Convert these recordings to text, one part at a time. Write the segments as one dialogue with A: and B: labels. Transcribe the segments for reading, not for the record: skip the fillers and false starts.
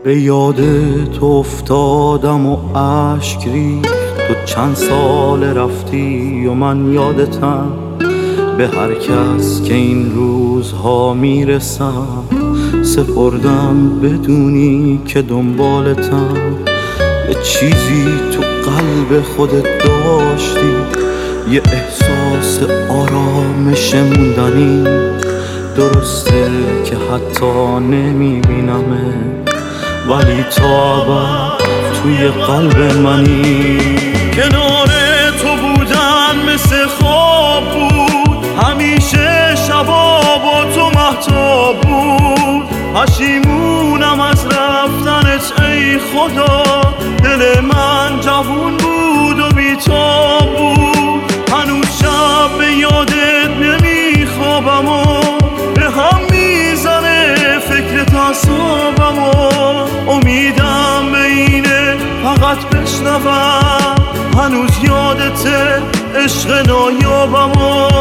A: به یادت افتادم و اشک ریخت. تو چند سال رفتی و من یادتم. به هر کس که این روزها میرسم سپردم بدونی که دنبالتم. یه چیزی تو قلب خودت داشتی، یه احساس آرامش موندنی. درسته که حتی نمیبینمه ولی تا ابد توی قلب منی. کنار تو بودن مثل خواب بود، همیشه شبا با تو مهتاب بود. پشیمونم از رفتنت ای خدا، دل من جوون بود و بی‌تاب بود. هنوز شب به یادت نمیخوابم و به هم میزنه فکرت اعصابم و امیدم به اینه فقط بشنوم هنوز یادته عشق نایابم و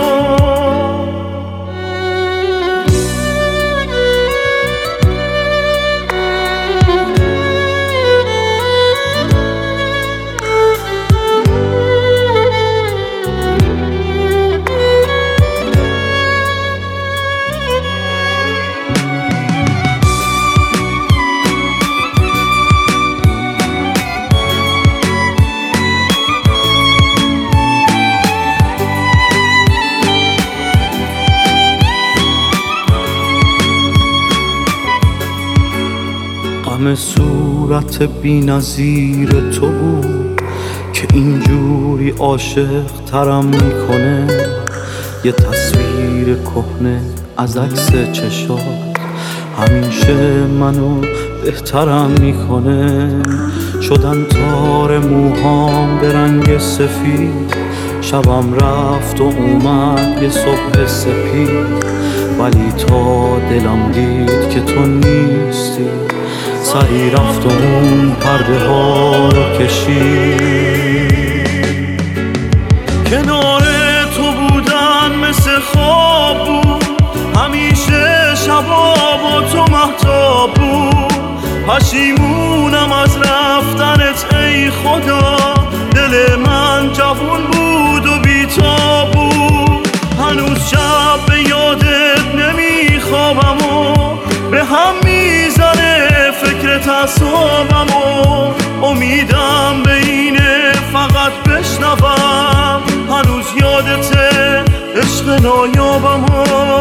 A: غم صورت بی نظیر تو بود که اینجوری عاشق ترم میکنه. یه تصویر کهنه از عکس چشات همیشه منو بهترم میکنه. شدن تار موهام به رنگ سفید، شبم رفت و اومد یه صبح سپید. ولی تا دلم دید که تو نیستی سری رفت و اون پرده ها رو کشید. کنار تو بودن مثل خواب بود، همیشه شبا با تو مهتاب بود. پشیمونم از رفتنت ای خدا، دل من جوون بود و بی‌تاب بود. هنوز شب به یادت نمیخوابم و به هم میزنه فکرت اعصابم و امیدم به اینه فقط بشنوم هنوز یادته عشق نایابم و